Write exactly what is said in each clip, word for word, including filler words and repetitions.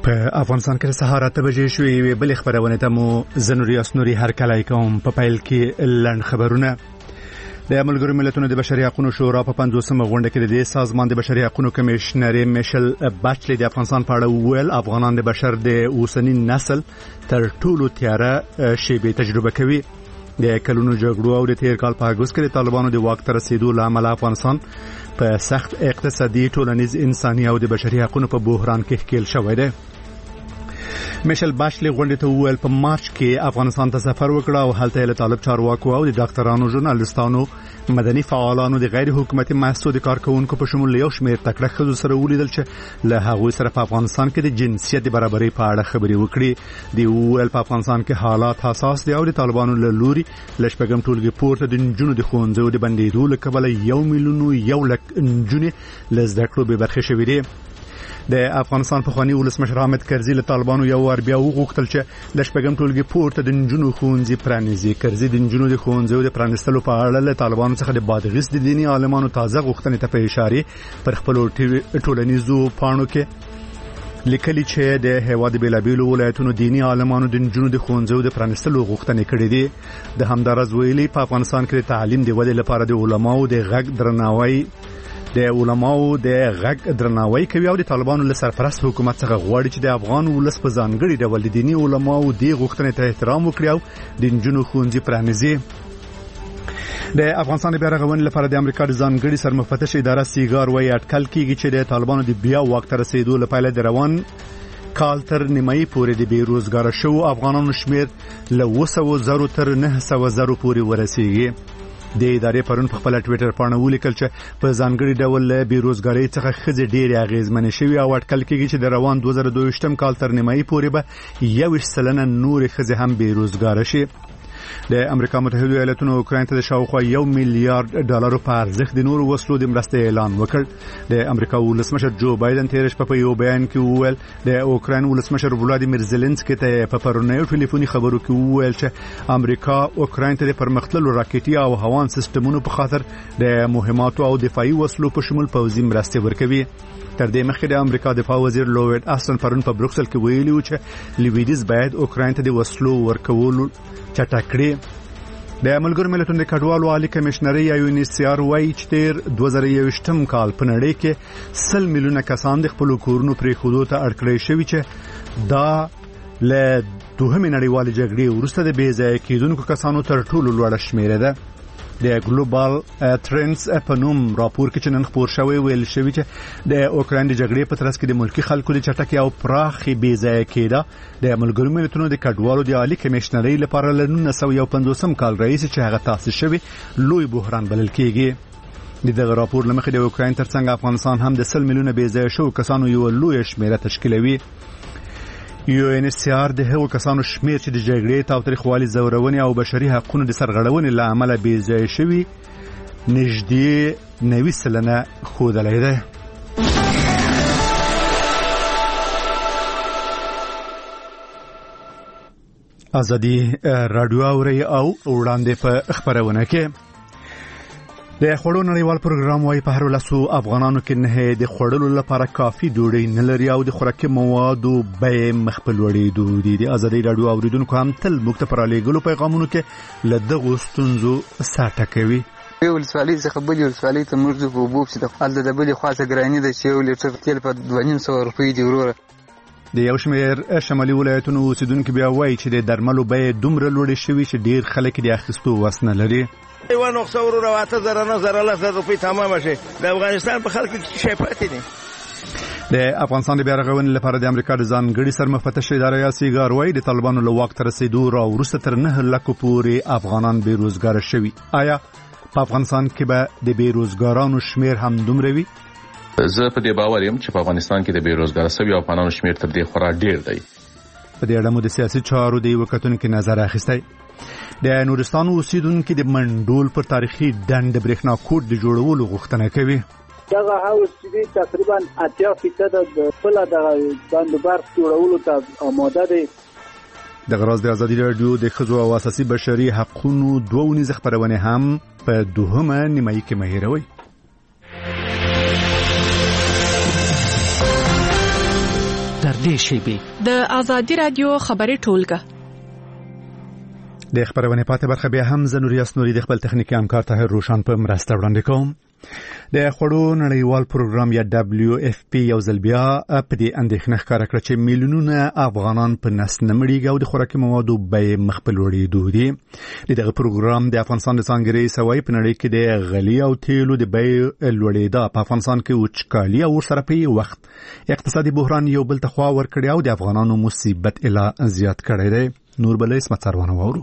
په افغانستان کې سهار اته بجې شوې بل خبرونه ته مو زنوري اسنوري هر کله کوم په پایل کې لړن خبرونه د ملګرو ملتونو د بشري حقوقو شورا په پنځوسمه غونډه کې د سازمان د بشري حقوقو کمشنر میشل باچلی د افغانستان په اړه ویل افغانان د بشر د اوسنی نسل تر ټولو تیاره شیبه تجربه کوي. د کلونو جګړو او د تیر کال په اگست کې د طالبانو د واک تر رسیدو لامل افغانستان په سخت اقتصادي ټولنیز انساني او د بشري حقوقو په بحران کې ښکیل شوی دی. میشل باچلی غونډه ته ویل په مارچ کې افغانستان ته سفر وکړ او هلته له طالب چارواکو او د ډاکټرانو ژورنالستانو مدني فعالانو د غیر حکومتي مؤسسو د کارکونکو په شمول یو شمېر تکړه ښځو سره ولیدل چې له هغوی سره په افغانستان کې د جنسیت برابرۍ په اړه خبرې وکړي. دی ویل په افغانستان کې حالات حساس دي او د طالبانو له لوري لشپږم ټولګي پورته د نجونو د ښوونځیو د بندیدو له کبله یو میلیون یو لک نجونې له زده کړو بې برخې شوې دي. د افغانستان په خواني ولسمشر حامد کرزي له طالبانو یو ور بیا وغوښتل چې د شپږم ټولګي پورته د نجونو ښوونځي پرانیزي. کرزي د نجونو د ښوونځیو د پرانیستلو په اړه له طالبانو څخه د بادغیس د دیني عالمانو تازه غوښتنې ته په اشاره پر خپل ټولنیزو پاڼو کې لیکلي چې د هیواد بیلابیلو ولایتونو دینی عالمانو د نجونو د ښوونځیو د پرانیستلو غوښتنې کړې دي. د همدارز ویلي په افغانستان کې د تعلیم د ودې لپاره د علماو د غږ درناوی د علماو د غږ درناوی کوي او د طالبانو له سرپرست حکومت څخه غواړي چې د افغان ولس په ځانګړي ډول د دینی علماو د غوښتنې ته احترام وکړي او د نجونو ښوونځي پرانیزي. د افغانستان د بیارغونې لپاره د امریکا د ځانګړي سرمفتش اداره سیګار وايي اټکل کیږي چې د طالبانو د بیا واک ته رسیدو لپاره د روان کال تر نیمایي پورې د بیروزګار شو افغانانو شمیر له وسو زرو تر نه سو زرو پورې ورسیږي. د ادارې پرون په خپل ټوئیټر باندې ولیکل چې په ځانګړي ډول له بیروزګاری څخه خځې ډېرې اغیزمنې شوي او اټکل کېږي چې د روان دوه زره دوه ویشتم کال تر نیمایي پورې به یو ویشت سلنه نورې خځې هم بیروزګاره شي. د امریکا متحده ایالاتونو اوکراین ته د شاوخوا یو میلیارډ ډالرو په ارزښت د نورو وسلو د مرستې اعلان وکړ. د امریکا ولسمشر جو بایدن تیر شپه په یو بیان کې وویل د اوکراین ولسمشر ولادیمیر زيلنسکي ته په پرونیو ټلیفوني خبرو کې وویل چې امریکا اوکراین ته د پرمختللو راکټي او هوان سیستمونو په خاطر د مهماتو او دفاعي وسلو په شمول پوځي مرستې ورکوي. تر دې مخکې د امریکا دفاع وزیر لوید آستن پرون په بروکسل کې ویلي و چې لویدیز باید اوکراین ته د وسلو ورکولو چټک کړي. د ملګرو ملتونو د کډوالو عالی کمشنر یو ان سی آر وايي چې تیر دوه زره یوویشتم کال په نړۍ کې سل میلیونه کسان د خپل کورونو پرې خودو ته اړکړې شوي چې دا له دوهمې نړیوالې جګړې وروسته د بې ځایه کېدونکو کسانو تر ټولو لوړه شمیره ده. د ګلوبال ټرندز په نوم راپور کې چې نن خپور شوی ویل شوی چې د اوکراین د جګړې په ترڅ کې د ملکی خلکو د چټکۍ او پراخي بې ځایه کېده د ملګرو ملتونو د کډوالو د عالی کمشنرۍ لپاره له نولس سوه یو پنځوسم کال رئیس چې هغه تاسیس شوی لوی بحران بلل کېږي. د دغه راپور لمخې د اوکراین ترڅنګ افغانستان هم د سل میلیونه بې ځایه شو کسانو یو لوی شمیره تشکیلوي. یو ان سی آر د هغو کسانو شمیر چې د جګړې تاوتریخوالي زورونې او بشري حقوقو د سرغړونې له امله بې ځایه شوي نږدې نوي سلنه ښودلی دی. ازادي راډیو اوري او وړاندې په خبرونه کې د خوړو نړیوال پروګرام وايي په هر ولسو افغانانو کې نه د خوړلو لپاره کافي ډوډۍ نه لري او د خوراکي موادو بیې مخ په لوړېدو دي. د ازادي راډیو اوریدونکو هم تل موږ ته پر لېږلو پیغامونو کې له دغو ستونزو ساټه کوي. یو ولسوالۍ څخه بلې ولسوالۍ ته موږ ځو په اوبو پسې د هلته د بلې خوا څخه ګراني ده چې یو لیټر تیل په دوه نیم سوه روپۍ دي وروره. د یو شمېر شمالي ولایتونو اوسیدونکي بیا وایي چې د درملو بیې دومره لوړې شوي چې ډېر خلک د اخیستو وس نه لري. یو نقصه ورو اته زره نه زره لس زره روپۍ تمام شي. د افغانستان په خلکو کې شي پاتې دي. د افغانستان د بیارغونې لپاره د امریکا د ځانګړي سرمفتش اداره یا سیګار وايي د طالبانو له واک ته رسیدو را وروسته تر نه لکو پورې افغانان بیروزګار شوي. آیا په افغانستان کې به د بیروزګارانو شمیر هم دومره وي؟ زه په دې باور یم چې په افغانستان کې د بیروزګار شوي افغانانو شمیر تر دې خورا ډیر دی. په دې اړه مو د سیاسي چارو د یو کتونکو نظر اخیستی. د نورستان اوسیدونکو د منډول پر تاریخي ډنډ برېښنا کوټ د جوړولو غوښتنه کوي. دغه هاوس چې تقریبا اتیا فیصد د خپل د بندوبار جوړولو ته آماده دی. د غراز د ازادي راډیو د ښځو او اساسي بشري حقوقو دوه ونیزه خبرونه هم په دوهمه نیمایي کې مهیروي. در نږدې شیبې. د آزادي رادیو خبري ټولګه د خبرونه پاتې برخه بیا هم زنوري اسنوري د خپل تخنیکی همکار طاهر روشن په مرسته وړاندې کوم. د خوړو نړیوال پروګرام یا دبلیو اف پی یو ځل بیا په دې اندېښنه ښکاره کړه چې میلیونونه افغانان په نس نه مړیږي او د خوراکي موادو بیې مخ په لوړېدو دي. دغه پروګرام د افغانستان د څانګې سوي په نړۍ کې د غلي او تیلو د بیې لوړېدا په افغانستان کې وچکالي او ورسره په وخت اقتصادي بحران یو بل ته خوا ورکړی او د افغانانو مصیبت اله زیات کړی دی. نور بلې اسمت سروانه وورو.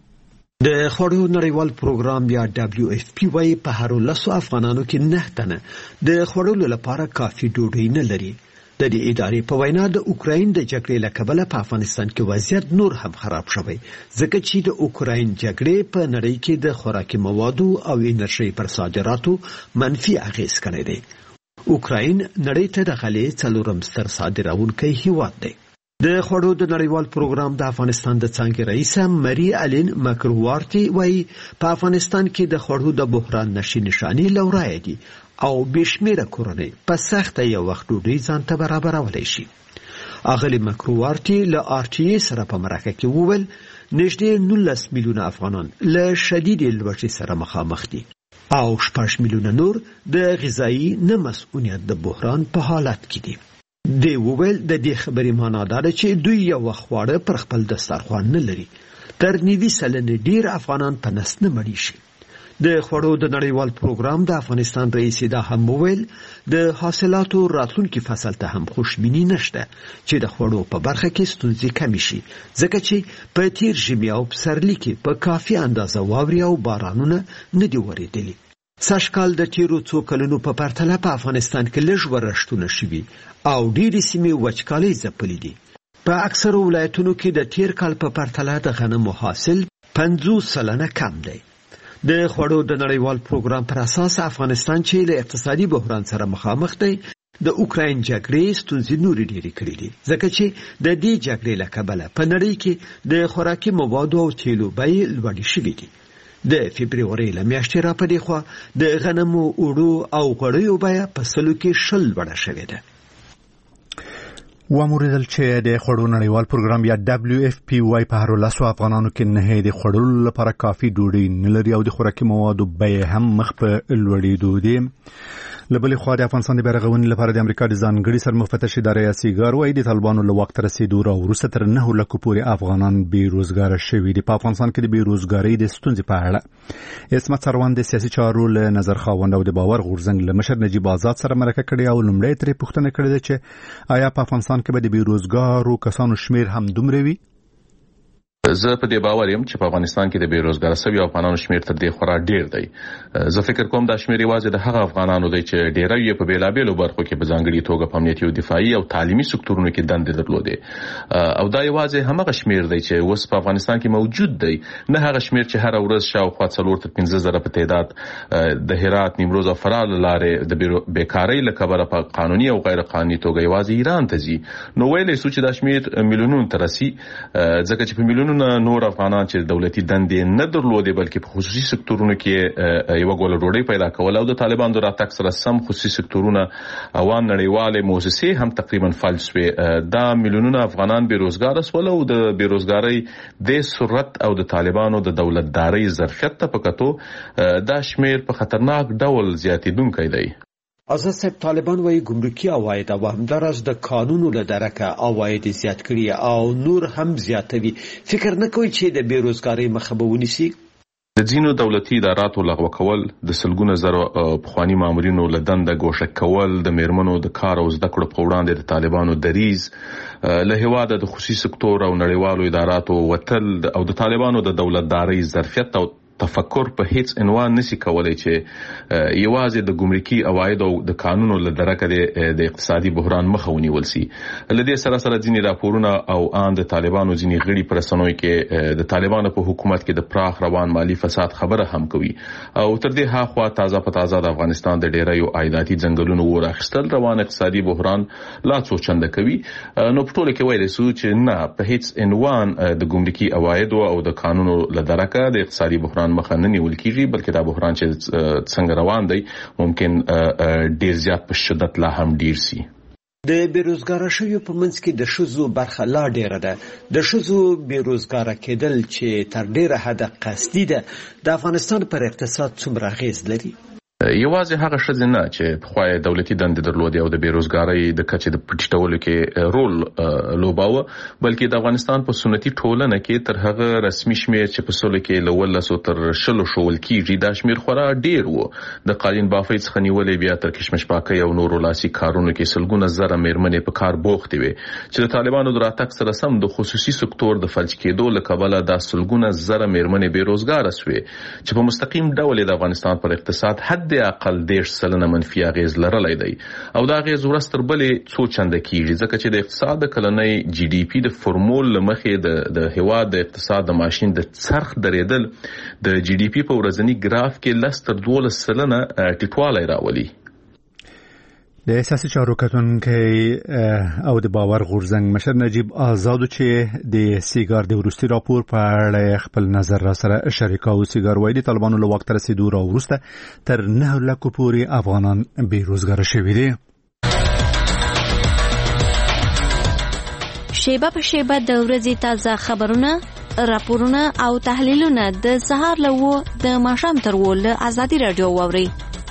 د خوړو نړیوال پروګرام یا دبلیو اف پی وايي په هر لسو افغانانو کې نه تنه د خوړلو لپاره کافي ډوډۍ نه لري. د دې ادارې په وینا د اوکراین د جګړې له کبله په افغانستان کې وضعیت نور هم خراب شوی ځکه چې د اوکراین جګړې په نړۍ کې د خوراکي موادو او انرژي پر صادراتو منفي اغیز کړی دی. اوکراین نړۍ ته د غلې څلورم ستر صادروونکی هیواد دی. د خوړو د نړیوال پروګرام د افغانستان د څانګې رئیس مری الین مکروارتی وايي په افغانستان کې د خوړو د بحران نشي نشانی لورای دي او بشمیره کورنۍ په سخت یو وخت ډوډۍ ځان ته برابرولای شي. اغلی مکروارتی له آر ټي ای سره په مرکه کې وویل نږدې نولس میلیونه افغانان له شدید لوږې سره مخامخ دي او شپږ میلیونه نور د غذایی نه مسؤلیت د بحران په حالت کې دي. دی وویل د دې خبرې معنا دا ده چې دوی یو خواړه پر خپل دسترخوان نه لري. تر نیوي سلنې ډیر افغانان په نس نه مړي شي. د خوړو د نړیوال پروګرام د افغانستان رئیس دا هم وویل د حاصلاتو راتلونکي فصل ته هم خوشبیني نشته چې د خوړو په برخه کې ستونزې کمې شي ځکه چې په تیر ژمي او پسرلي کې په کافي اندازه واورې او بارانونه نه دي ورېدلي. سږکال د تیرو څو کلونو په پرتله په افغانستان کې لږ ورښتونه شوي او ډېرې سیمې وچکالۍ ځپلې دي. په اکثرو ولایتونو کې د تیر کال په پرتله د غنمو حاصل پنځوس سلنه کم دی. د خوړو د نړیوال پروګرام پر اساس افغانستان چې له اقتصادي بحران سره مخامخ دی د اوکراین جګړې ستونزې نورې ډېرې کړې دي ځکه چې د دې جګړې له کبله په نړۍ کې د خوراکي موادو او تیلو بیې لوړې شوې دي. د فبروري له میاشتې را پدې خوا د غنمو اوړو او غوړیو بیه په سلو کې شل لوړه شوې ده. واموریدل چې د خوړو نړیوال پروګرام یا دبلیو اف پی وايي په هر لسو افغانانو کې نه د خوړلو لپاره کافي ډوډۍ نه لري او د خوراکي موادو بیې هم مخ په لوړېدو دي. لبلې خوا د افغانستان د بیرغونې لپاره د امریکا د ځانګړي سرمفتش ادارې سیګار وايي د طالبانو له وخت رسیدو را وروسته تر نه لکو پورې افغانان بیروزګار شوي دي. په افغانستان کې د بیروزګارۍ د ستونزې په اړه اسمت سروان د سیاسي چارو له نظر خاوند او د باور غورځنګ له مشر نجیب آزاد سره مرکه کړې او لومړی ترې پوښتنه کړې ده چې آیا په افغانستان کې به د بیروزګارو کسانو شمیر هم دومره وي؟ زه په دې باور یم چې په افغانستان کې د بیروزګار شویو افغانانو شمیر تر دې خورا ډیر دی. زه فکر کوم دا شمیر یوازې د هغه افغانانو دی چې ډیری یې په بیلابېلو برخو کې په ځانګړي توګه په امنیتي او دفاعي او تعلیمي سکتورونو کې دندې درلودې او دا یوازې همغه شمیر دی چې اوس په افغانستان کې موجود دی، نه هغه شمیر چې هر ورځ شاوخوا څلور تر پنځه زره په تعداد د هرات، نیمروز او فراه لارې د بیکارۍ له کبله په قانوني او غیر قانوني توګه یوازې ایران ته ځي. نو ویلې سو چې دا شمیر میلیونونو ته رسي ځکه چې په میلیونونو نور افغانان چې دولتي دندې نه درلودې بلکې په خصوصي سکتورونو کې یو ګوله ډوډۍ پیدا کول او د طالبانو د راتګ سره سم خصوصي سکتورونه او نړیوالې مؤسسې هم تقریبا فلج شوې. دا میلیونونه افغانان بیروزګار شول او د بیروزګارۍ د سرعت او د طالبانو د دولتدارۍ ظرفیت ته په کتو دا شمیر په خطرناک ډول زیاتېدونکی دی. آزاد صاحب، طالبان وايي ګمرکي عواید او همدارس د قانونو له درکه عواید زیات کړي او نور هم زیاتوي. فکر نه کوي چې د بیروزګارۍ مخه به ونیسي؟ د ځینو دولتي اداراتو لغوه کول، د سلګونه زره پخواني مامورینو له دنده ګوښه کول، د میرمنو د کار او زده کړو په وړاندې د طالبانو دریز، له هیواده د خصوصي سکتور او نړیوالو اداراتو وتل او د طالبانو د دولتدارۍ ظرفیت او تفکر په هیڅ عنوان نشي کولای چې یوازې د ګمرکي عواید او د قانونو له درکه د اقتصادي بحران مخه ونیول شي. لدې سره سره ځینې راپورونه او ان د طالبانو ځینې غړي پر رسنوي کې د طالبانو په حکومت کې د پراخ روان مالی فساد خبره هم کوي او تر دې هاخوا تازه په تازه د افغانستان د ډیریو عایداتي ځنګلونو ورخصتل روان اقتصادي بحران لا څو چنده کوي. نو په ټوله کې ویل سو چې نه په هیڅ عنوان د ګمرکي عواید او د قانونو له درکه د اقتصادي بحران مخه نه نیول کیږي، بلکې دا بحران چې څنګه روان دی ممکن ډیر زیات په شدت لا هم ډیر سي. د بیروزګاره شویو په منځ کې د ښځو برخه لا ډیره ده. د ښځو بیروزګاره کېدل چې تر ډیره حده قصدي ده د افغانستان پر اقتصاد څومره اغیز لري؟ یوازې هغه ښځې نه چې پخوا دولتي دندې درلودې او د بیروزګارۍ د کچې د ټیټولو کې رول لوباوه، بلکې د افغانستان په سنتي ټولنه کې تر هغه رسمي شمېر چې په سلو کې له ولسو تر شلو ښوول کېږي دا شمېر خورا ډېر و. د قالین بافۍ څخه نیولې بیا تر کشمش پاکۍ او نورو لاسي کارونو کې سلګونه زره مېرمنې په کار بوختې وې چې د طالبانو د راتګ سره سم د خصوصي سکتور د فلج کېدو له کبله دا سلګونه زره مېرمنې بیروزګاره سوې چې په مستقیم ډول د افغانستان پر اقتصاد حد اقل دیش سلنه منفي اغیز لرلی دی او دا اغیز ورځ تر بلې څو چنده کیږي ځکه چې د اقتصاد د کلنۍ جی ډي پی د فرمول له مخې د د هیواد د اقتصاد د ماشین د څرخ درېدل د جی ډي پی په ورځني ګراف کې لس تر دولس سلنه ټیټوالی راولي. د اساسي چارو کتونکي او د باور غورځنګ مشر نجیب آزادو چې د سیګار د وروستي راپور په اړه خپل نظر را سره شریکاو. سیګار وایي د طالبانو له واک ته رسیدو راوروسته تر نه لکو پورې افغانان بیروزګاره شوي دي. شیبه په شیبه د ورځې تازه خبرونه، راپورونه او تحلیلونه د سهار له و د ماښام تر و له ازادي راډیو واورئ.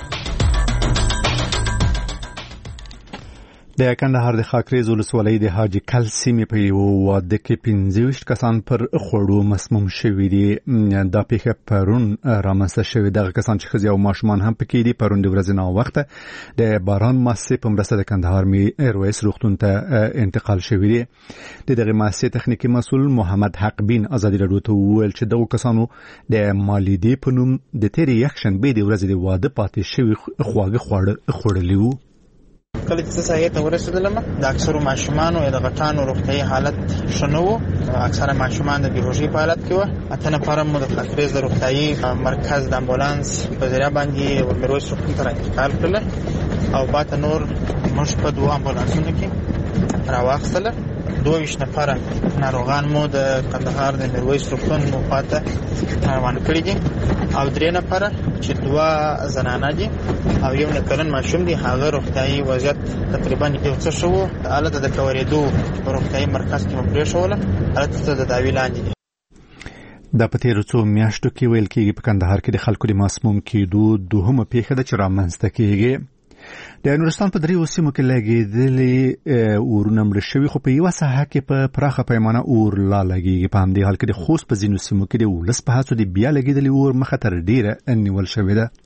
د کندهار د خاکریز ولسوالۍ د حاجی کل سیمې په یو واده کې پنځه ویشت کسان پر خوړو مسموم شوي دي. دا پیښه پرون رامنځته شوې. دغه کسان چې ښځې او ماشومان هم پکې دي پرون د ورځې ناوخته د باران مؤسسې په مرسته د کندهار میرویس روغتون ته انتقال شوي دي. د دغه مؤسسې تخنیکي مسؤل محمد حق بین ازادي راډیو ته وویل چې دغه کسانو د مالیدې په نوم د تېرې یکشنبې د ورځې د واده پاتې شوي خواږه خواړه خوړلي وو. کله چې سایه ته ورسېدلم د اکثرو ماشومانو یا د غټانو روغتیايي حالت ښه نه و. اکثره ماشومان د بیهوشۍ په حالت کې وو. اته نفر مو د خاکریز د روغتیايي مرکز د امبولانس په ذریعه باندې میرویس روغتون ته انتقال کړل او باته نور موږ په دوه امبولانسونو کې راواخیستل. دوه ویشت نفر ناروغان مو د کندهار د میرویس روغتون مخاته روان کړي دي او درې نفر چې دوه زنانه دي او یو نکرن ماشوم دی هغه روغتیايي وضعیت تقریبا یو څه شو. حالت د کوریدو روغتیايي مرکز کې مپرې شوله حالت د داوی لاندې دی. د پتیرو څو میاشتو کې ویل کېږي په کندهار کې د خلکو د مسموم کېدو دوهمه پیښه ده چې رامنځته کېږي. د نورستان په دریو سیمو کې لګېدلې اورونه مړه شوي خو په یوه ساحه کې په پراخه پیمانه اور لا لګېږي. په همدې حال کې د خوست په ځینو سیمو کې د ولس په هڅو د بیا لګېدلې اور مخه تر ډېره نیول شوې ده.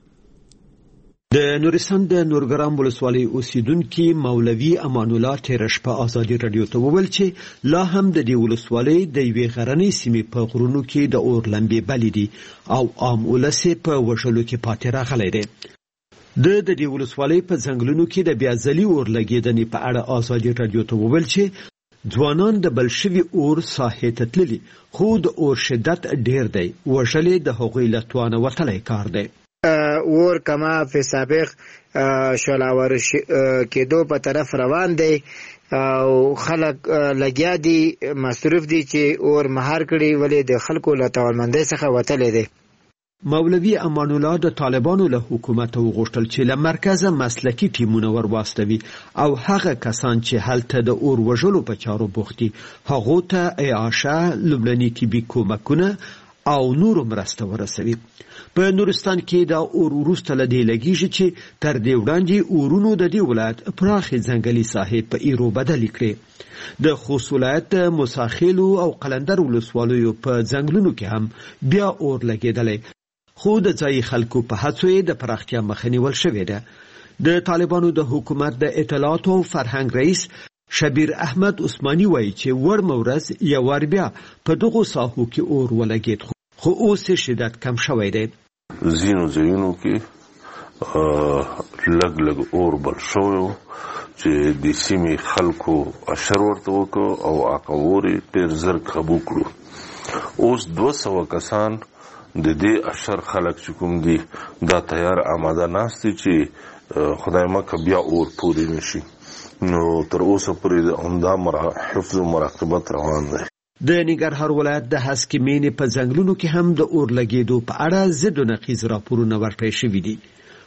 د نورستان د نورګرام ولسوالۍ اوسیدونکي مولوي امان الله تېره شپه ازادي راډیو ته وویل چې لا هم د دې ولسوالۍ د یوې غرنۍ سیمې په غرونو کې د اور لمبې بلې دي او عام ولس په وژلو کې پاتې راغلی دی. د د دې ولسوالۍ په ځنګلونو کې د بیا ځلي اور لګېدنې په اړه ازادي راډیو ته وویل چې ځوانان د بل شوي اور ساحې ته تللي خو د اور شدت ډېر دی. وژلې د هغوی له توانه وتلی کار دی. اور کما په سابق شولاور کېدو په طرف روان دی او خلک لګیا دي مصروف دي چې اور مهار کړي ولې د خلکو له توانمندۍ څخه وتلی دی. مولوي امان الله د طالبانو له حکومت وغوښتل چې له مرکزه مسلکي ټیمونه ورواستوي او هغه کسان چې هلته د اور وژلو په چارو بوخت دي هغو ته اعاشه، لومړني طبي کومکونه او نورو مرسته ورسوي. په نورستان کې د اور وروسته له دې لګیږي چې تر دې وړاندې اورونو د دې ولایت پراخې ځنګلي ساحې په ایرو بدلې کړې. د خوست ولایت موساخیلو او قلندر ولسوالیو په ځنګلونو کې هم بیا اور لګېدلی خو د ځایي خلکو په هڅو یې د پراختیا مخه نیول شوې ده. د طالبانو د حکومت د اطلاعاتو او فرهنګ رئیس شبیر احمد عثماني وایي چې ورمه ورځ یو وار بیا په دغو ساحو کې اور ولګېد خو اوس شدت کم شوی دی. ځینو ځایونو کې لږ لږ اور بل شوی چې د سیمې خلکو اشر ورته وکړو او هغه اور یې ډېر زر قابو کړو. اوس دوه سوه کسان د دې اشر خلک چې کوم دي دا تیار آماده ناست دي چې خدای مکه بیا اور پورې نشي. نو تر اوسه پورې همدا حفظ و مراقبت روان دی. د ننګرهار ولایت د هسکې مینې په ځنګلونو کې هم د اور لګېدو په اړه ضد و نقیض راپورونه ورکړی شوي دي.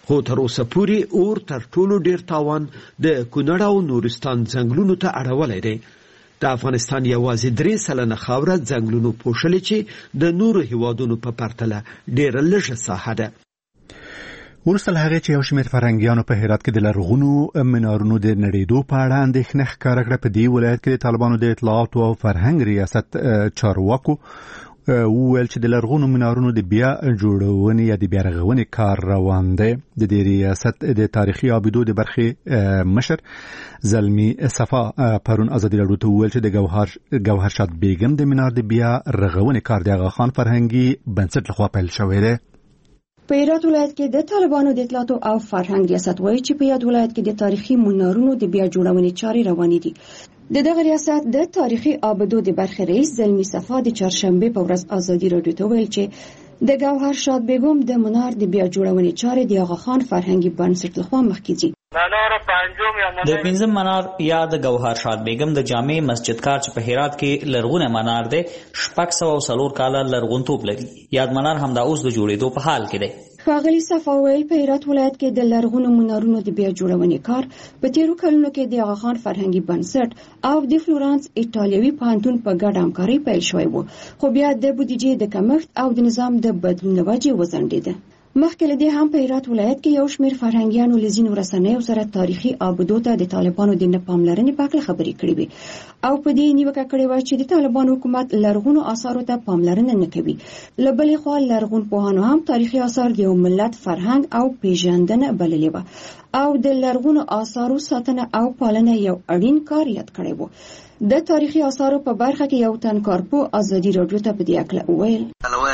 خو تر اوسه پورې اور تر ټولو ډیر تاوان د کونړ او نورستان ځنګلونو ته اړولی دی. د افغانستان یوازې درې سلنه خاوره ځنګلونو پوښلې چې د نورو هیوادونو په پرتله ډیره لږه ساحه ده. وروسته له هغې چې یو شمېر فرهنګیانو په هرات کې د لرغونو منارونو د نړېدو په اړه اندېښنه ښکاره کړه، په دې ولایت کې د طالبانو د اطلاعاتو او فرهنګ ریاست چارواکو وویل چې د لرغونو منارونو د بیا جوړونې یا د بیا رغونې کار روان دی. د دې ریاست د تاریخي آبدو د برخې مشر زلمی صفا پرون ازادي راډیو ته وویل چې د ګوهر ګوهرشاد بیګم د منار د بیا رغونې کار د آغا خان فرهنګي بنسټ لخوا پیل شوی دی. په هرات ولایت کې د طالبانو د اطلاعاتو او فرهنګ ریاست وایي چې په یاد ولایت کې د تاریخي منارونو د بیا جوړونې چارې روانې دي. د دغه ریاست د تاریخي آبدو د برخې رئیس زلمی صفا د چهارشنبه په ورځ ازادي راډیو ته ویل چې د ګوهرشاد بیګم د منار د بیا جوړونې چارې د آغا خان فرهنګي بنسټ لخوا مخکې ځي. د پنځم منار یا د ګوهرشاد بیګم د جامع مسجد کار چې په هرات کې لرغونه منار دی شپږ سوه او څلور کاله لرغونتوب لري. یاد منار همدا اوس د جوړېدو په حال کې دی. ښاغلي صفا ویل په هرات ولایت کې د لرغونو منارونو د بیا جوړونې کار په تیرو کلونو کې د آغا خان فرهنګي بنسټ او د فلورانس ایټالوي پوهنتون په ګډه همکارۍ پیل شوی و، خو بیا د بودیجې د کمښت او د نظام د بدلون له وجې وځنډېده. مخکې له دې هم په هرات ولایت کې یو شمېر فرهنګیانو له ځینو رسنیو سره تاریخي آبدو ته د طالبانو د نه پاملرنې په هکله خبرې کړې وې او په دې نیوکه کړې وه چې د طالبانو حکومت لرغونو آثارو ته پاملرنه نه کوي. له بلې خوا لرغون پوهانو هم تاریخي آثار د یو ملت فرهنګ او پیژندنه بللې وه او د لرغونو آثارو ساتنه او پالنه یو اړین کار یاد کړی و. د تاریخي آثارو په برخه کې یو تن کارپو ازادي راډیو ته په دې اړه وویل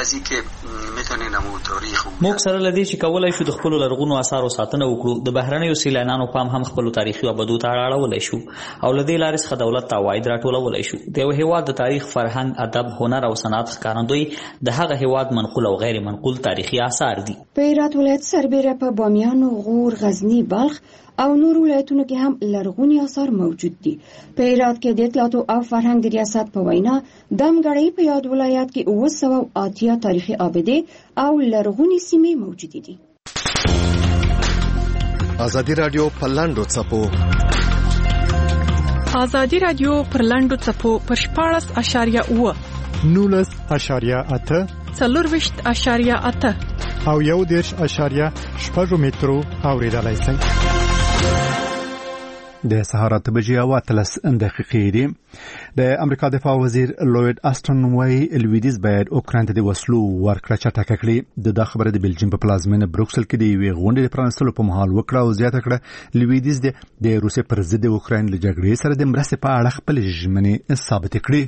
موږ سره لدی چې کولای شو د خپل لرغونو آثارو ساتنه وکړو، د بهرنیو سیلانیانو پام هم خپل تاریخي آبدو ته اړولای شو او لدی لارې څخه دولت ته عواید راټولولای شو. د یو هیواد د تاریخ، فرهنګ، ادب، هنر او صنعت ښکارندوی د هغه هیواد منقول او غیر منقول تاریخي آثار دي. په هرات ولایت سربېره په بامیان، غور، غزنی، بلخ او نور ولایتونو کې هم لرغوني آثار موجود دي. په هرات کې د اطلاعاتو او فرهنګ د ریاست په وینا دمګړۍ په یاد ولایت کې اوه سوه اتیا تاریخي آبدې او لرغوني سیمې موجودې دي. ازادي راډیو په لاندو څپو ازادي راډیو پر لاندو څپو پر شپاړس اشاریه اوه نولس اشاریه اته څلورویشت اشاریه اته او یو دېرش اشاریه شپږ مترو اوریدلای شئ. د سهار اته بجې او اتلس دقیقې دي. د امریکا دفاع وزیر لوید آستن وايي لویدیز باید اوکراین ته د وسلو ورکړه چټکه کړي. د دا خبره د بلجیم په پلازمینه بروکسل کې د یوې غونډې د پرانیستلو په مهال وکړه او زیاته کړه لویدیز د روسیې پر ضد اوکراین له جګړې سره د مرستې په اړه خپلې ژمنې ثابتې کړې.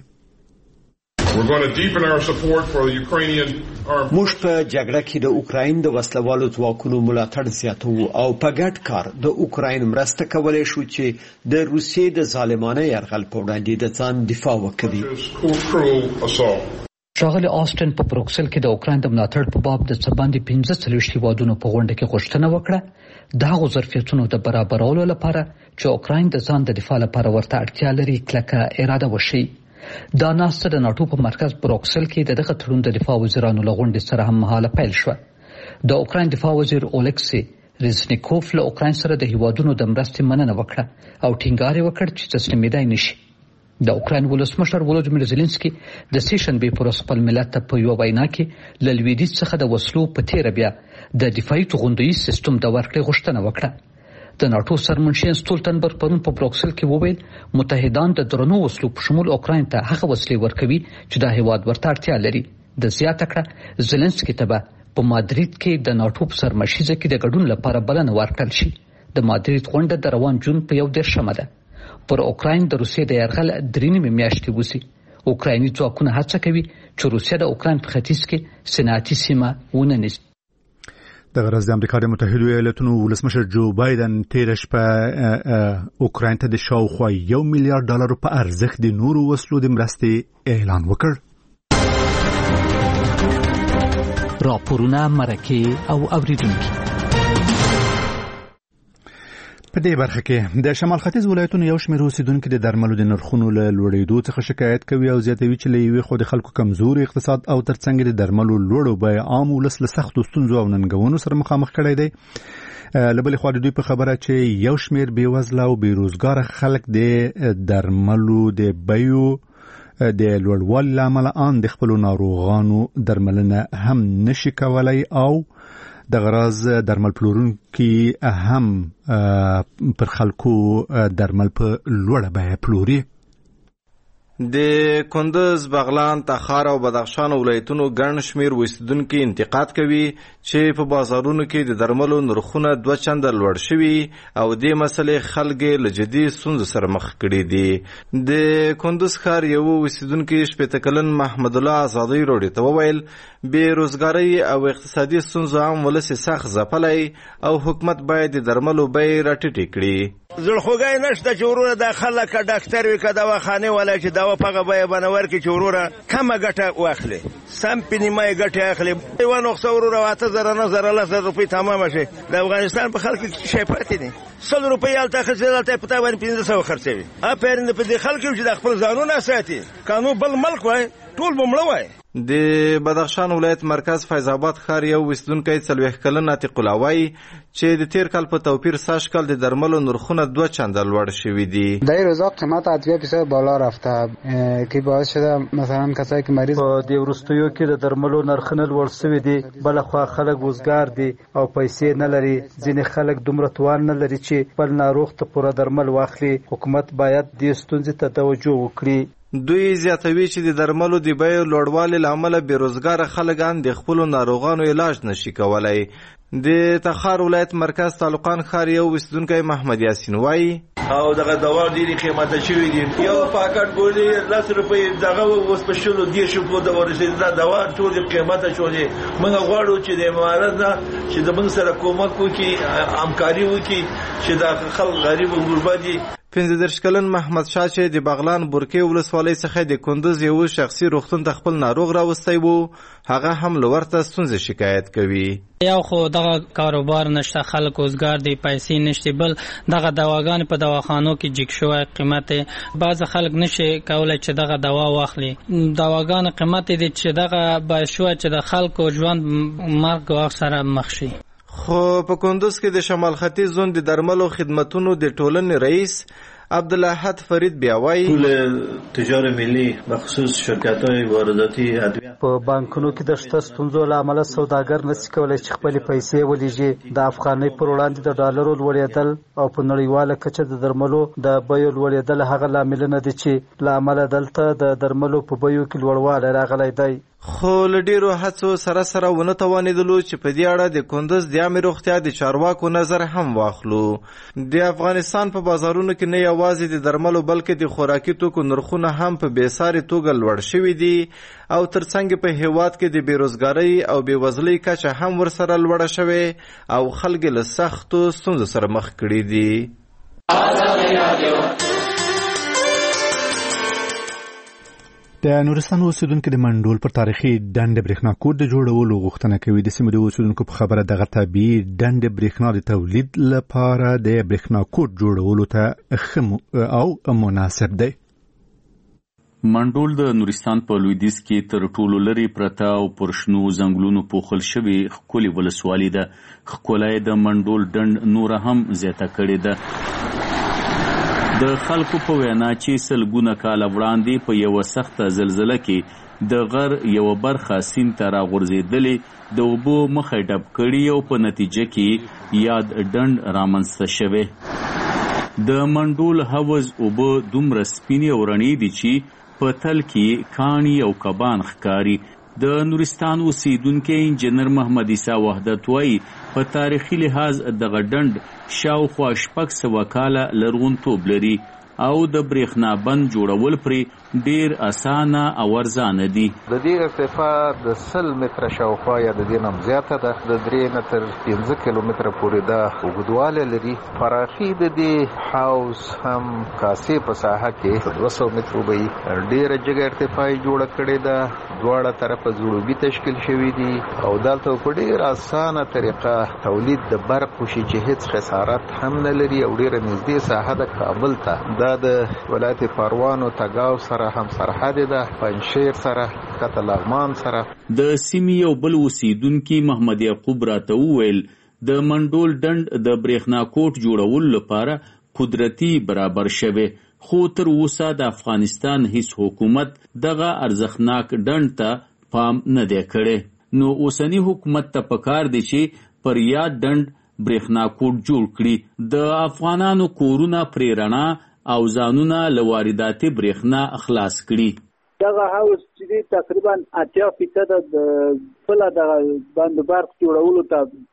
موږ په جګړه کې د اوکراین د وسلوالو ځواکونو ملاتړ زیاتو او په ګډ کار د اوکراین مرسته کولای شو چې د روسیې د ظالمانه یرغل په وړاندې د ځان دفاع وکړي. ښاغلي آسټن په بروکسل کې د اوکراین د ملاتړ په باب د څه باندې پنځه څلوېښت هیوادونو په غونډه کې غوښتنه وکړه د هغو ظرفیتونو د برابرولو لپاره چې اوکراین د ځان د دفاع لپاره ورته اړتیا لري کلکه اراده وشي. دا ناسته د ناټو په مرکز بروکسل کې د دغه تړون د دفاع وزیرانو له غونډې سره هم مهاله پیل شوه. د اوکراین دفاع وزیر اولکسی ریزنیکوف له اوکراین سره د هیوادونو د مرستې مننه وکړه او ټینګار یې وکړ چې تسلیمېدای نشي. د اوکراین ولسمشر ولودیمیر زيلنسکي د سې شنبې پر ورځ خپل ملت ته په یوه وینا کې له لویدیځ څخه د وسلو په تیره بیا د دفاعي توغندیز سیستم د ورکړې غوښتنه وکړه. د ناټو سرمنشین ستولتنبرګ پرون په بروکسل کې وویل متحدان د درنو وسلو په شمول اوکراین ته هغه وسلې ورکوي چې دا هیواد ورته اړتیا لري. د زیاته کړه زيلنسکي ته به په مادرید کې د ناټو په سرمشیزه کې د ګډون لپاره بلنه ورکړل شي. د مادرید غونډه د روان جون په یو دېرشمه ده. پر اوکراین د روسیې د یرغل درې نیمې میاشتې وسی. اوکرایني ځواکونه هڅه کوي چې روسیه د اوکراین په ختیځ کې صنعتي سیمه ونه نیسي. د غرض د امریکا د متحدو ایالاتونو ولسمشر جو بایدن تیر شپه اوکراین ته د شاوخوا یو میلیارډ ډالر په ارزښت د نورو وسلو د مرستې اعلان وکړ. راپورونه، مرکې او اوریدونکي. په دې برخه کې د شمال ختیځ ولایتونو یو شمېر اوسیدونکو د درملو د نرخونو له لوړېدو څخه شکایت کوي او زیاتوي چې له یوې خوا د خلکو کمزوري اقتصاد او ترڅنګ د درملو لوړو بیې عام ولس له سختو ستونزو او ننګونو سره مخامخ کړی دی. له بلې خوا د دوی په خبره چې یو شمېر بېوزله او بېروزګاره خلک د درملو د بیو د لوړوالي له امله ان د خپلو ناروغانو درملنه هم نشي کولی او د غراض درمل پلورونکي هم پر خلکو درمل په لوړه بیه پلوري. د کندز، بغلان، تخار او بدخشان ولایتونو ګڼ شمېر اوسیدونکي انتقاد کوي چې په بازارونو کې د درملو نرخونه دوه چنده لوړ شوي او دې مسلې خلک له جدي ستونزو سره مخ کړي دي. د کندز ښار یو اوسیدونکي شپېته کلن محمد الله ازادي راډیو ته وویل بېروزګارۍ او اقتصادي ستونزو عام ولس سخت ځپلی او حکومت باید د درملو بیې راټیټې کړي. زړخوږی نشته چې وروره دا خلک که ډاکټر وي که دواخانې والا چې دوا په هغه بیه باندې ورکړي چې وروره کمه ګټه واخلي، سم په نیمه یې ګټې اخلي. یوه نقصه وروره اته زره نه زره لس زره روپۍ تمامه شي. د افغانستان په خلکو کې شی پاتې دي. سل روپۍ هلته خرڅېږي، دلته یې په تا باندې پنځه سوه خرڅوي. افرین په دې خلکو چې د خپل ځانونه ساتي. قانون بل ملک وای ټول به مړه وای. د بدخشان ولایت مرکز فیض آباد ښار یو اوسیدونکی څلوېښت کلن عتیق الله وایي چې د تیر کال په توپیر سږ کال د درملو نرخونه دوه چنده لوړ شوي دي. در روزا قیمت ادویه بسیار بالا رفته که باعث شده مثلا کسایی که مریض په دې وروستیو کې د درملو نرخونه لوړ شوي دي. بلخوا خلک وزګار دي او پیسې نه لري. ځینې خلک دومره توان نه لري چې خپل ناروغ ته پوره درمل واخلي. حکومت باید دې ستونزې ته توجه وکړي. دوی زیاتوي چې د درملو د بیو لوړوالي له امله بېروزګاره خلک هم د خپلو ناروغانو علاج نشي کولی. د تخار ولایت مرکز تعلقان ښار یو اوسیدونکی محمد یاسین وایي او دغه دوا ډېرې قیمته شوي دي. یو پاکټ ګولۍ لس روپۍ دغه اوس په شلو دېرشو پورې ته ورسېدي. دا دوا ټولې قیمته شولې. موږ غواړو چې د امارت نه چې د موږ سره کومک وکړي، همکاري وکړي چې دا خلک غریب او غربه دي. پنځه دېرش کلن محمد شاه چې د بغلان بورکې ولسوالۍ څخه د کندز یو شخصي روغتون ته خپل ناروغ راوستی و، هغه هم له ورته ستونزې شکایت کوي. یو خو دغه کاروبار نشته، خلک وزګار دي، پیسې نشته، بل دغه دواګانې په دواخانو کې جګ شوی قیمت. بعض خلک نشي کولی چې دغه دوا واخلي. دواګانې قیمت دي چې دغه باعث شوی چې د خلکو ژوند مرګ واخ سره مخ شي. خو په کندوز کې د شمال ختیځ زون د درملو خدمتونو د ټولنې رئیس عبدالاحد فرید بیا وایي ټول تجار ملي بخصوص شرکت‌های وارداتي ادویه په بانکونو کې د شته ستونزو له امله سوداګر نشي کولی چې خپل پیسې ولېږي. د افغانۍ پر وړاندې د ډالرو لوړېدل او په نړیواله کچه د درملو د بیو لوړېدل هغه لاملونه دي چې له امله دلته د درملو په بیو کې لوړوالی راغلی دی. خو له ډیرو هڅو سره سره ونه توانېدلو چې په دې اړه د کندز د عامې روغتیا د چارواکو نظر هم واخلو. د افغانستان په بازارونو کې نه یوازې د درملو بلکې د خوراکي توکو نرخونه هم په بېساري توګه لوړ شوي دي او ترڅنګ په هیواد کې د بېروزګارۍ او بېوزلۍ کچه هم ورسره لوړه شوې او خلک له سختو ستونزو سره مخ کړي دي. د نورستان اوسیدونکو د منډول پر تاریخي ډنډ برېښنا کوټ د جوړولو غوښتنه کوي. د سیمې د اوسیدونکو په خبره دغه طبیعي ډنډ برېښنا د تولید لپاره د برېښنا کوټ جوړولو ته ښه او مناسب دی. منډول د نورستان په لویدیځ کې تر ټولو لرې پرته او پر شنو ځنګلونو پوښل شوې ښکلې ولسوالي ده. ښکلا یې د منډول ډنډ نوره هم زیاته کړې ده. د خلکو په وینا چې سلګونه کاله وړاندې په یوه سخته زلزله کې د غر یوه برخه سیند ته راغورځېدلې، د اوبو مخه ډب کړي او په نتیجه کې یاد ډنډ رامنځته شوی. د منډول حوض اوبه دومره سپینې او رڼې دي چې په تل کې کاڼي او کبان ښکاري. د نورستان اوسیدونکی انجنیر محمد عیسی وحدت وایي په تاریخي لحاظ دغه ډنډ شاوخوا شپږ سوه کاله لرغونتوب لري او د برېښنا بند جوړول پرې ډیر اسانه او ارزانه دي. د دې ارتفاع د سل متره شاوخوا یا د دې نه زیاته ده، د درې نه تر پنځه کیلومتره پورې ده اوږدوالی لري. فراخي د دې حوض هم کاسې په ساحه کې دوه سوه مترو به وي. ډېره جګه ارتفاع یې جوړه کړې ده، دواړه طرفه ځړوبي تشکیل شوي دي او دلته په ډېره اسانه طریقه تولید د برق وشي چې هیڅ خسارت هم نه لري او ډېره نږدې ساحه ده کابل ته. دا د ولایت پروان او تګاو سره هم سرحد ده، پنجشیر سره، کته لغمان سره. د سیمې یو بل اوسیدونکي محمد یعقوب راته وویل د منډول ډنډ د برېښنا کوټ جوړولو لپاره قدرتي برابر شوی، خو تر اوسه د افغانستان هیڅ حکومت دغه ارزښتناک ډنډ ته پام نه دی کړی. نو اوسنی حکومت ته پکار دی چې پر یاد ډنډ برېښنا کوټ جوړ کړي، د افغانانو کورونه پرې رڼا او ځانونه له وارداتي برېښنا خلاص کړي. دغه حوض چې دی تقریبا اتیا فیصده د خپله دغه بند برق جوړولو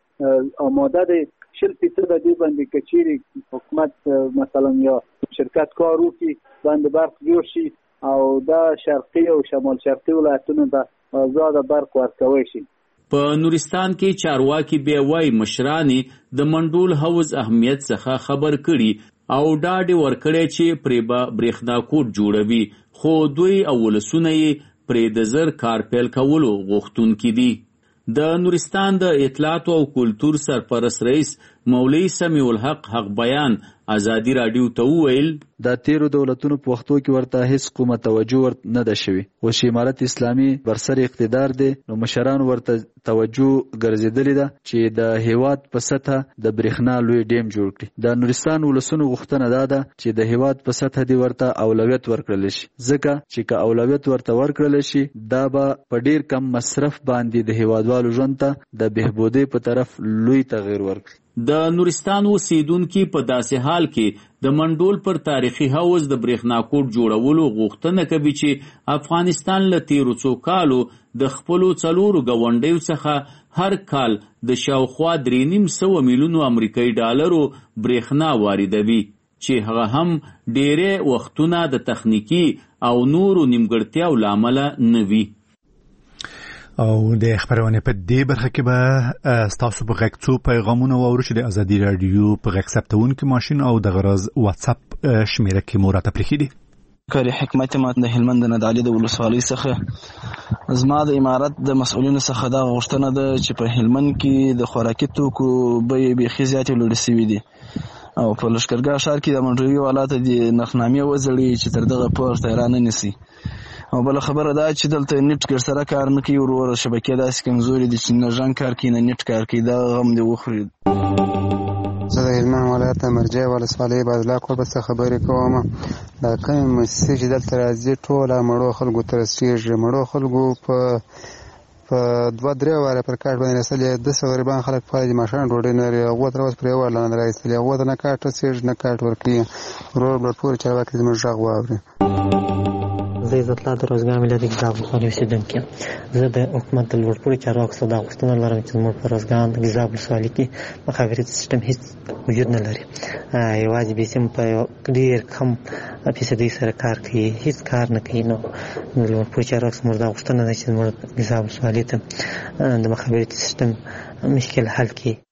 ته آماده دی. شل فیصده دې باندې که چیرې حکومت مثلا یا شرکت کار وکړي بند برق جوړ شي او دا شرقي او شمال شرقي ولایتونو ته آزاده برق ورکوی شي. په نورستان کې چارواکي بیا وایي مشرانې د منډول حوض اهمیت څخه خبر کړي او ډاډ ورکړی چې پرې به برېښنا کوټ جوړوي، خو دوی او ولسونه یې پرې د زر کار پیل کولو غوښتونکي دي. د نورستان د اطلاعاتو او کلتور سرپرست رئیس مولوي سمیع الحق حق بیان ازادي راډیو ته وویل د تیرو دولتونو په وختو کې ورته هیڅ کومه توجه ورته نه ده شوې. اوس امارت اسلامي برسر اقتدار دی، نو مشران ورته توجه ګرځېدلې ده چې د هیواد په سطحه د برېښنا لوی ډیم جوړ کړي. د نورستان ولسونو غوښتنه دا ده چې د هیواد په سطحه دی ورته اولویت ورکړل شي، ځکه چې که اولویت ورته ورکړل شي دا به په ډیر کم مصرف باندې د هیوادوالو ژوند ته د بهبودۍ په طرف لوی تغیر ورکړي. د نورستان اوسیدونکي په داسې حال کې د منډول پر تاریخي حوض د برېښنا کوټ جوړولو غوښتنه کوي چې افغانستان له تیرو څو کالو د خپلو څلورو ګاونډیو څخه هر کال د شاوخوا درې نیم سوه میلیونو امریکایي ډالرو برېښنا واردوي، چې هغه هم ډېری وختونه د تخنیکي او نورو نیمګړتیاو له امله نه وي. او د خبرونه په دې برخه کې به تاسو په غږ څو پیغامونه واورئ چې د ازادي رادیو په غږ ثبتونکو ماشين او د غرض واتس اپ شمیره کې مو راته پرېښي دي. کاری حکمت ما د هلمند نه د علي د ولسوالۍ څخه زما د امارت د مسؤلینو څخه دا غوښتنه ده چې په هلمند کې د خوراکي توکو بیې بیخي زیاتې لوړې شوي دي او په لښکرګاه ښار کې د منډوي والاته د نرخنامې وځړي چې تر دغه پورته را نه نیسي. او بل خبره دا چې دلته نیټ ګر سره کار نه کوي، ورور شبکې داسې کمزوري دي چې نه ژوند کار کوي نه نیټ کار کوي. دا غم دی وخوري. زه د هلمند ولایت مرجع ولسوالۍ بازلا قربت څخه خبرې کوم. دا کومې موسسې چې دلته راځي ټوله مړو خلکو ته رسېږي. مړو خلکو په په دوه درې واره پر کاټ باندې رسېدلي دوه سوه غریبان خلک پاتې دي، ماښام ډوډۍ نه لري، هغو ته اوس پرې وړله نه راایستلي، هغو ته نه کاټ رسېږي نه کاټ ورکوي. ورور بلټپورې چارواکي زموږ غږ واوري. زه عزت الله د روزګار ملت ګزاب ولسوالۍ اوسېدونکی یم. زه د حکومت د لوړپوړي چارواکو څخه دا غوښتنه لرم چې زموږ په روزګان د ګزاب ولسوالۍ کې مخابراتي سیسټم هېڅ وجود نه لري. یوازې بې سیم په ډېر کم فیصدۍ سره کار کوي، هېڅ کار نه کوي. نو د لوړپوړي چارواکو څخه زموږ دا غوښتنه ده چې زموږ ګزاب ولسوالۍ ته د مخابراتي سیسټم مشکل حل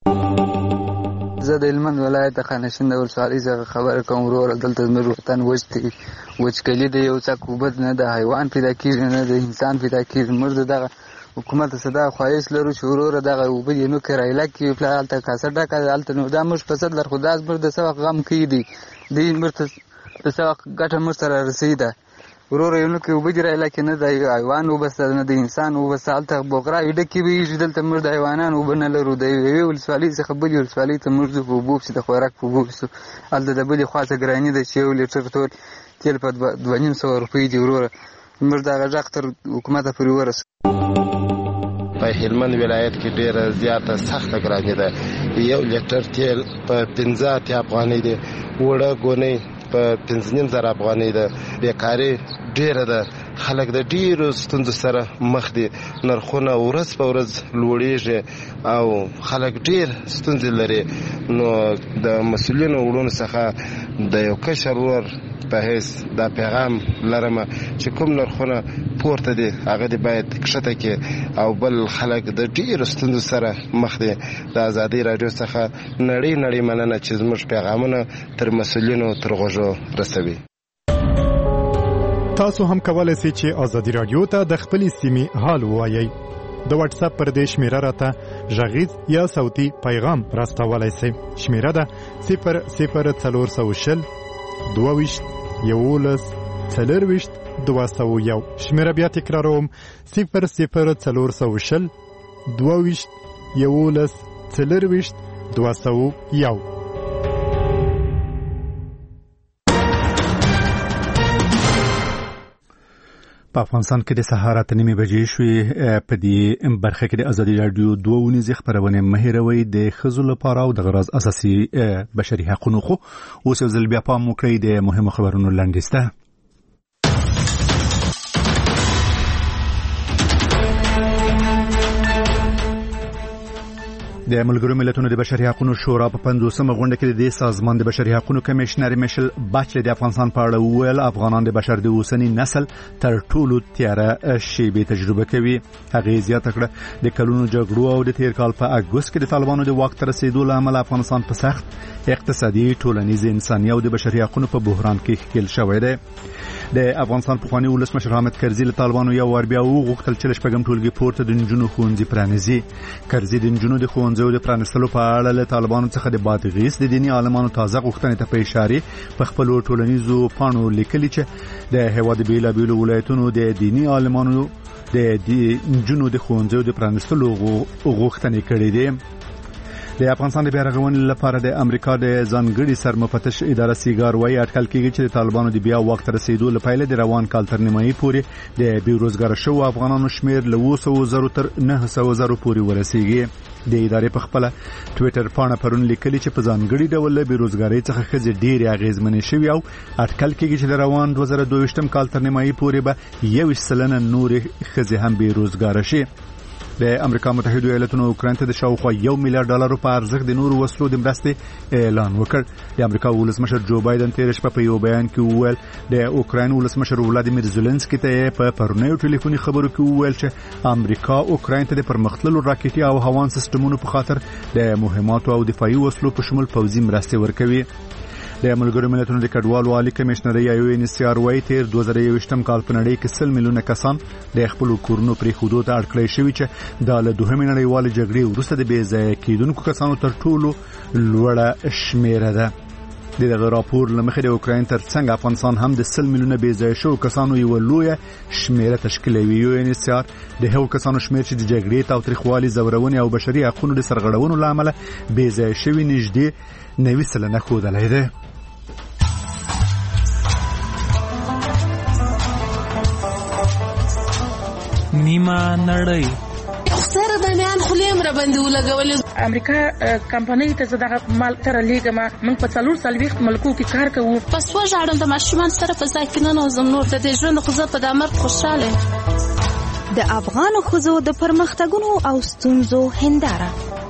کړي. زه د هلمند ولایت د خانشین د ولسوالۍ څخه خبره کوم. وروره دلته زموږ وطن وچ دی، وچکلي د یو څک اوبه نه د حیوان پیدا کېږي نه د انسان پیدا کېږي. موږ د دغه حکومت څخه دا خواهش لرو چې وروره دغه اوبه دې نو کرایله کړي، پلار هلته کاسه ډکه ده هلته نو دا موږ په صد لر خو دا زموږ د څه وخت غم کوي دي دوی موږ ته د څه وخت ګټه موږ سره رسوي ده. وروره یو نو کې اوبه دې رایله کې نه د حیوان اوبه شته نه د انسان اوبه شته. هلته بوغرا ډکې ویږي، دلته موږ د حیوانانو اوبه نه لرو. د یوې ولسوالۍ څخه بلې ولسوالۍ ته موږ ځو په اوبو پسې د خوراک په اوبو پسې. هلته د بلې خوا څه ګراني ده چې یو لیټر ټول تیل په دوه نیم سوه روپۍ دي. وروره موږ دغه غږ تر حکومته پورې ورسوو. په هلمند ولایت کې ډېره زیاته سخته ګراني ده. یو لیټر تیل په پنځه اتیا افغانۍ دی، وړه ګونۍ په پنځه نیم زره افغانۍ ده. بیکاري ډېره ده. خلک د ډیرو ستونزو سره مخ دي. نرخونه ورځ په ورځ لوړیږي او خلک ډیر ستونزې لري. نو د مسؤلینو وړونو څخه د یو کشر ورور په هیڅ دا پیغام لرم چې کوم نرخونه پورته دي هغه دی باید کښته کې او بل خلک د ډیرو ستونزو سره مخ دي. د ازادي رادیو څخه نړۍ نړۍ مننه چې زموږ پیغامونه تر مسؤلینو تر غوږو رسوي. تاسو هم کولای شئ چې ازادي رادیو ته د خپلې سیمې حال ووایئ. د واتس اپ پر دې شمیره راته غږیز یا صوتي پیغام راستولای شئ. شمیره ده صفر صفر څلور سوه شل دوه ویشت یولس څلور ویشت دوه سوه یو. شمیره بیا تکراروم صفر صفر څلور سوه شل دوه ویشت یولس څلور ویشت دوه سوه یو. په افغانستان کې د سهار اته نیمې بجې شوې. په دې برخه کې د ازادي رادیو دوه ونیزې خبرونه مهیروي د ښځو لپاره او د غرض اساسي بشري حقوقو خو اوس یو ځل بیا پام وکړئ د مهمو خبرونو لاندسته. د ملګرو ملتونو د بشري حقوقو شورا په پنځوسمه غونډه کې د سازمان د بشري حقوقو کمشنر میشل باچلي د افغانستان په اړه وویل افغانان د بشر د اوسنی نسل تر ټولو تیاره شیبې تجربه کوي. هغه زیاته کړه د کلونو جګړو او د تیر کال په اګوست کې د طالبانو د واک تر رسیدو له امله افغانستان په سخت اقتصادي، ټولنیز، انساني او د بشري حقوقو په بحران کې ښکېل شوی دی. د افغانستان پخوانی ولسمشر حامد کرزي له طالبانو یو ور بیا وغوښتل چې شپږم ټولګي پورته د نجونو ښوونځي پرانیزي. کرزي د نجونو د ښوونځیو د پرانیستلو په اړه له طالبانو څخه د بادغیس د دیني عالمانو تازه غوښتنې ته په اشاره په خپل ټولنیزو پاڼو لیکلي چې د هیواد بیلابیلو ولایتونو د دیني عالمانو د نجونو د ښوونځیو د پرانیستلو غوښتنې کړې دي. د افغانستان د بیارغونې لپاره د امریکا د ځانګړي سرمفتش اداره سیګار وايي اټکل کېږي چې د طالبانو د بیا وخت رسیدو لپاره د روان کال تر نیمایي پورې د بیروزګار شو افغانانو شمیر له اوه سوه زرو تر نهه سوه زرو پورې ورسیږي. د ادارې په خپل ټوئیټر پاڼه پرون لیکلي چې په ځانګړي ډول له بیروزګاری څخه ښځې ډېرې اغېزمنې شوي او اټکل کېږي چې د روان دوه زره دوه ویشتم کال تر نیمایي پورې به یو سلنه نورې ښځې هم بیروزګاره شي. د امریکا متحده ایالاتونو اوکراین ته د شاوخوا یو میلیارډ ډالرو په ارزښت د نورو وسلو د مرستې اعلان وکړ. د امریکا ولسمشر جو بایدن تیر شپه په یو بیان کې وویل د اوکراین ولسمشر ولادیمیر زيلنسکي ته په پرونیو ټلیفوني خبرو کې وویل چې امریکا اوکراین ته د پرمختللو راکټي او هوان سیستمونو په خاطر د مهماتو او دفاعي وسلو په شمول پوځي مرستې ورکوي. د ملګرو ملتونو د کډوالو عالی کمشنر یو ان سی ار وايي تیر دوه زره یوویشتم کال په نړۍ کې سل میلیونه کسان د خپل کورونو پرې خودو ته اړ کړی شوی چې د له دوهمې نړیوالې جګړې وروسته د بې ځای کېدونکو کسانو تر ټولو لوړه شمیره ده. دغه راپور لمخې د اوکراین ترڅنګ افغانستان هم د سل میلیونه بې ځای شو کسانو یو لوی شمیره تشکیلوي. یو ان سی ار د هغو کسانو شمیر چې د جګړې تاوتریخوالي، زورونې او بشري حقوقو د سرغړونو لامل بې ځای شوی نږدې نوي سلنه ښودلی دی. نیمه نړۍ سره د میان خلیم را باندې ولګول. امریکا کمپنۍ ته زړه مال تر لیګما موږ په څلور سلويخت ملکو کې کار کوو. پس وژاړم د ماشومان سره په ځای کې نه نوزم نور د دې ژوند خو زه په دامر خوشاله. د افغان ښځو د پرمختګونو او ستونزو هنداره.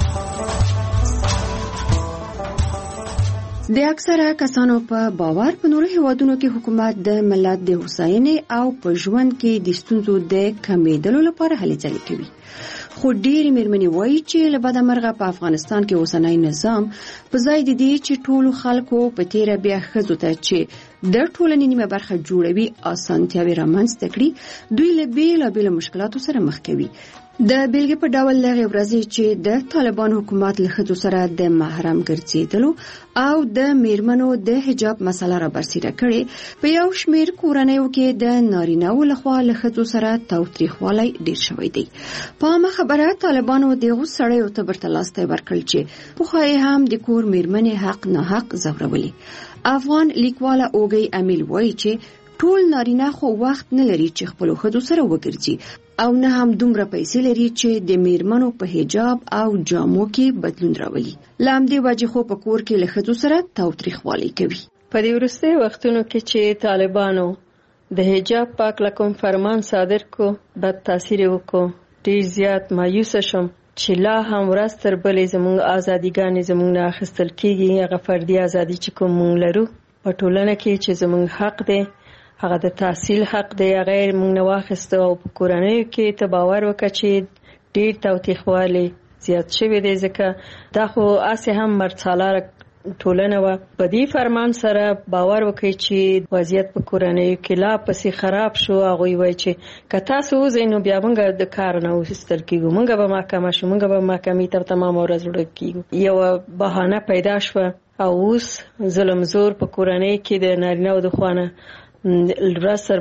د اکثره کسانو په باور په نورو هیوادونو کې حکومت د ملت د هوساینې او په ژوند کې د ستونزو د کمیدلو لپاره هلې ځلې کوي. خو ډېری مېرمنې وایي چې له بده مرغه په افغانستان کې اوسنی نظام په ځای د دې چې ټولو خلکو په تیره بیا ښځو ته چې د ټولنې نیمه برخه جوړوي اسانتیاوې رامنځته کړي، دوی له بېلابېلو مشکلاتو سره مخ کوي. د بیلګې په ډول لغې ورځې چې د طالبان حکومت له ښځو سره د محرم ګرځېدلو او د میرمنو د حجاب مسله را برسېره کړې، په یو شمېر کورنیو کې د نارینه‌و لخوا له ښځو سره تاوتریخوالی ډېر شوی دی. په عامه خبره طالبانو دغو سړیو ته برتلاستی ورکړل چې پخوا یې هم د کور میرمنې حق ناحق ځورولې. افغان لیکواله اوږی امیل وایي چې ټول نارینه خو وخت نه لري چې خپلو ښځو سره وګرځي او نه هم دومره پیسې لري چې د میرمنو په حجاب او جامو کې بدلون راولي. له همدې وجې خو په کور کې له ښځو سره تاوتریخوالی کوي. په دې وروستیو وختونو کې چې طالبانو د حجاب پاک لکم فرمان صادر کو بد تاثیر وکړو. ډیر زیات مایوس شوم چې لا هم ورځ تر بلې زموږ ازادیګانې زموږ نه اخیستل کیږي. هغه فردي ازادي چې کوم موږ لرو په ټولنه کې چې زموږ حق دی، هغه د تحصیل حق دی، هغه موږ نه واخیسته. او په کورنیو کې ته باور وکړه چې ډیر تاوتریخوالی زیات شوی دی، ځکه دا خو اسې هم مرڅالاره ټولنه وه. په دې فرمان سره باور وکړئ چې وضعیت په کورنیو کې لا پسې خراب شو. هغوی وایي چې که تاسو وځئ نو بیا موږ د کار نه وایستل کېږو، موږ به محکمه شو، موږ به محکمې ته تمامه ورځ وړل کېږو. یوه بهانه پیدا شوه او اوس ظلم زور په کورنۍ کې د نارینه‌و د خوا نه ورځ تر